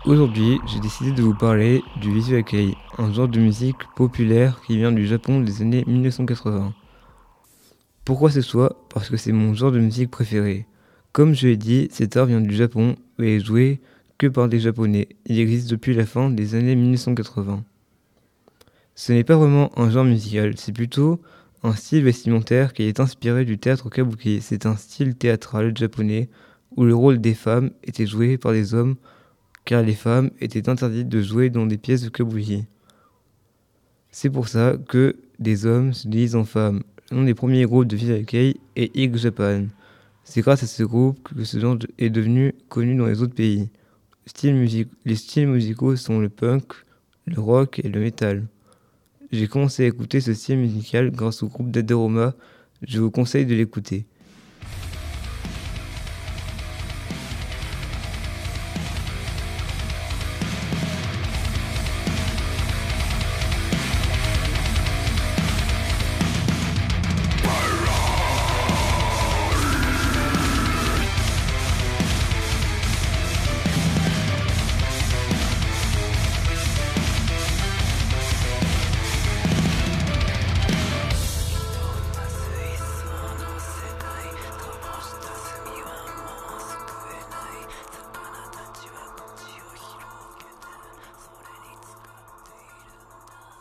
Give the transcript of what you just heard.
Aujourd'hui, j'ai décidé de vous parler du visual kei, un genre de musique populaire qui vient du Japon des années 1980. Pourquoi ce choix ? Parce que c'est mon genre de musique préféré. Comme je l'ai dit, cet art vient du Japon et est joué que par des Japonais. Il existe depuis la fin des années 1980. Ce n'est pas vraiment un genre musical, c'est plutôt un style vestimentaire qui est inspiré du théâtre kabuki. C'est un style théâtral japonais où le rôle des femmes était joué par des hommes car les femmes étaient interdites de jouer dans des pièces de kabuki. C'est pour ça que des hommes se déguisent en femmes. L'un des premiers groupes de visual kei est X Japan. C'est grâce à ce groupe que ce genre est devenu connu dans les autres pays. Les styles musicaux sont le punk, le rock et le metal. J'ai commencé à écouter ce style musical grâce au groupe d'Aderoma. Je vous conseille de l'écouter.